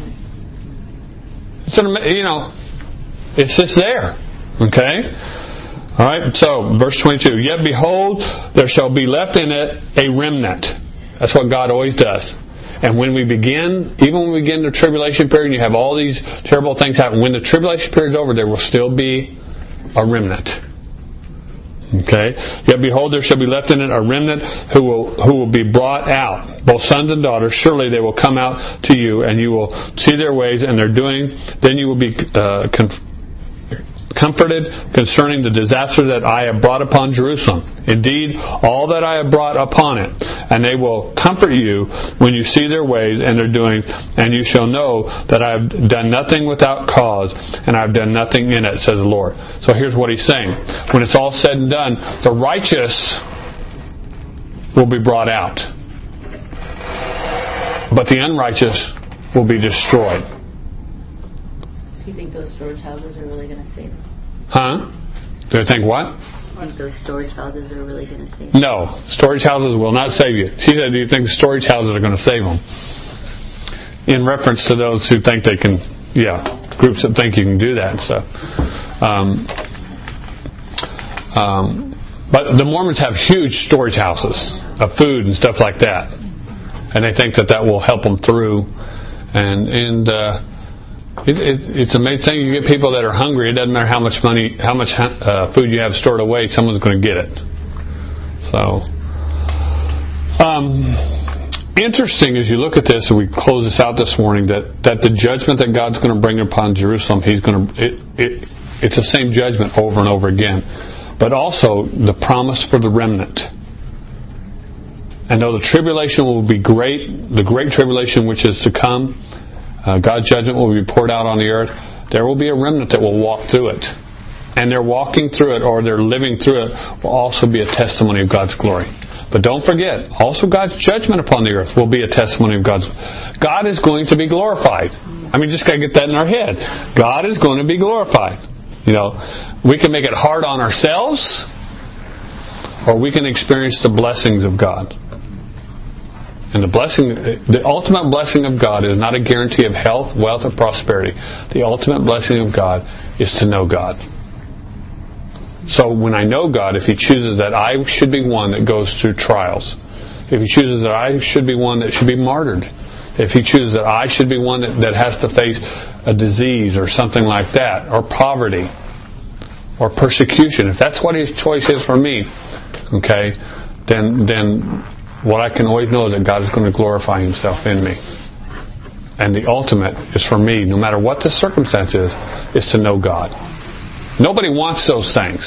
It's an, you know, it's just there. Okay? Alright, so verse twenty-two. Yet behold, there shall be left in it a remnant. That's what God always does. And when we begin, even when we begin the tribulation period, and you have all these terrible things happen, when the tribulation period is over, there will still be a remnant. Okay? Yet behold, there shall be left in it a remnant who will who will be brought out, both sons and daughters. Surely they will come out to you, and you will see their ways and their doing. Then you will be uh, conf- comforted concerning the disaster that I have brought upon Jerusalem. Indeed, all that I have brought upon it. And they will comfort you when you see their ways and their doing, and you shall know that I have done nothing without cause, and I have done nothing in it, says the Lord. So here's what He's saying. When it's all said and done, the righteous will be brought out, but the unrighteous will be destroyed. Do you think those storage houses are really going to save them? Huh? Do you think what? Do you think those storage houses are really going to save them? No. Storage houses will not save you. She said, do you think storage houses are going to save them? In reference to those who think they can, yeah, groups that think you can do that. So, um, um, but the Mormons have huge storage houses of food and stuff like that. And they think that that will help them through. And, and, uh, It, it, it's an amazing thing. You get people that are hungry. It doesn't matter how much money, how much uh, food you have stored away. Someone's going to get it. So, um, interesting as you look at this, and we close this out this morning, that, that the judgment that God's going to bring upon Jerusalem, He's going to. It, it, it's the same judgment over and over again, but also the promise for the remnant. And though the tribulation will be great, the great tribulation which is to come. Uh, God's judgment will be poured out on the earth. There will be a remnant that will walk through it. And their walking through it, or their living through it, will also be a testimony of God's glory. But don't forget, also God's judgment upon the earth will be a testimony of God's. God is going to be glorified. I mean, just got to get that in our head. God is going to be glorified. You know, we can make it hard on ourselves, or we can experience the blessings of God. And the blessing, the ultimate blessing of God is not a guarantee of health, wealth, or prosperity. The ultimate blessing of God is to know God. So when I know God, if He chooses that I should be one that goes through trials, if He chooses that I should be one that should be martyred, if He chooses that I should be one that, that has to face a disease or something like that, or poverty, or persecution, if that's what His choice is for me, okay, then then what I can always know is that God is going to glorify Himself in me. And the ultimate is for me, no matter what the circumstance is, is to know God. Nobody wants those things.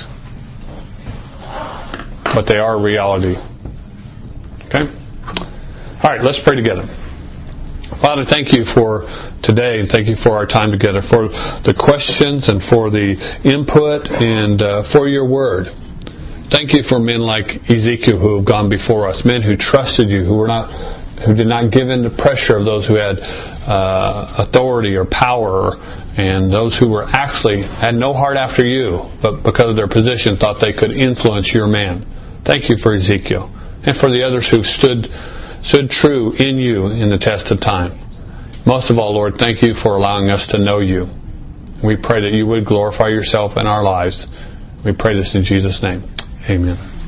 But they are a reality. Okay? Alright, let's pray together. Father, thank you for today, and thank you for our time together, for the questions and for the input and uh, for your word. Thank you for men like Ezekiel who have gone before us, men who trusted you, who were not, who did not give in to pressure of those who had uh, authority or power, and those who were actually had no heart after you, but because of their position thought they could influence your man. Thank you for Ezekiel, and for the others who stood stood true in you in the test of time. Most of all, Lord, thank you for allowing us to know you. We pray that you would glorify yourself in our lives. We pray this in Jesus' name. Amen.